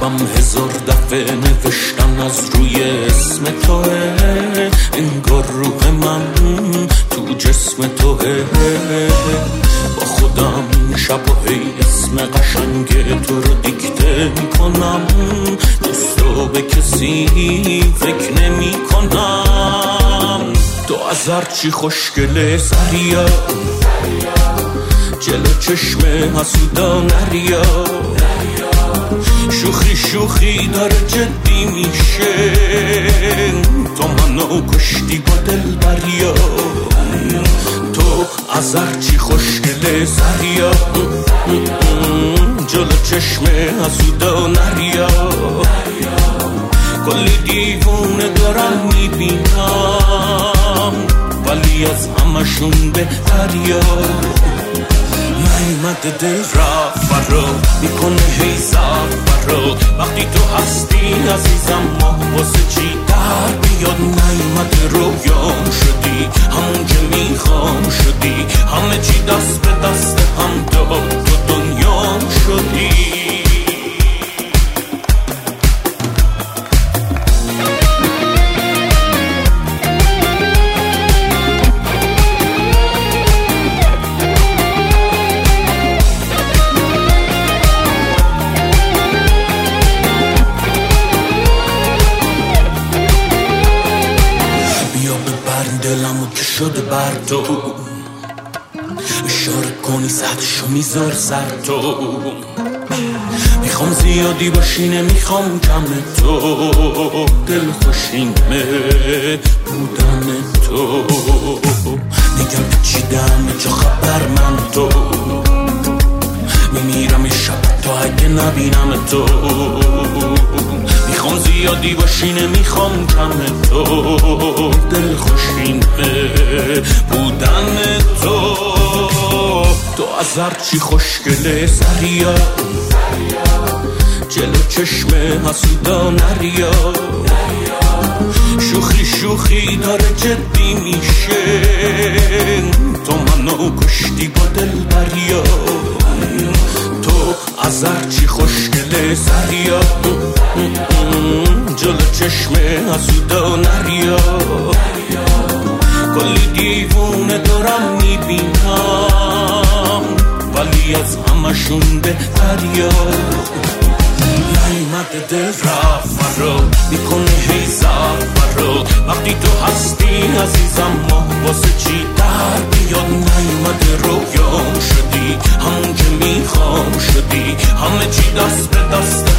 شبم هزار دفعه نوشتن از روی اسم توه، انگار روح من تو جسم توه. با خودم این شب و هی اسم قشنگ تو رو دیکته میکنم، دوستو به کسی فکر نمی کنم. تو از هرچی خوشگله سریا، جلو چشم حسودا نریا، شوخی شوخی داره جدی میشه، تو منو کشتی با دل بریا. تو از هرچی خوشگله سریا، جلو چشم حسودا نریا، کلی دیوونه دارم میبینم ولی از همشون بهتریا. نیمد دل رفت فرا میکنه هی فرا، وقتی تو هستی عزیزم ماه واسه چی در بیاد. نیمد رویام شدی همون که میخوام شدی، همه چی دست به دست هم داد تو دنیام شدی. دلمو که شده بر تو، اشاره کنی سطشو میذار سر تو. میخوام زیادی باشی نمیخوام کم تو، دل خوشینمه بودن تو. میگم پیچیدم چه خبر من تو، میمیرم شب تا اگه نبینم تو. میخوام زیادی باشی نمیخوام کم تو، دل خوشینه بودن تو. تو از هرچی خوشگله سریا، جلو چشم حسودا نریا، شوخی شوخی داره جدی میشه، تو منو کشتی با دل بریا. تو از هرچی خوشگله سریا، جلو چشم حسودا نریا، کلی دیوونه دارم میبینم ولی از همشون بهتریا. نیمد دل رفت فرا میکنه هی فرا، وقتی تو هستی عزیزم ماه واسه چی در بیاد. نیمد رویام شدی همون که میخوام شدی، همه چی دست به دست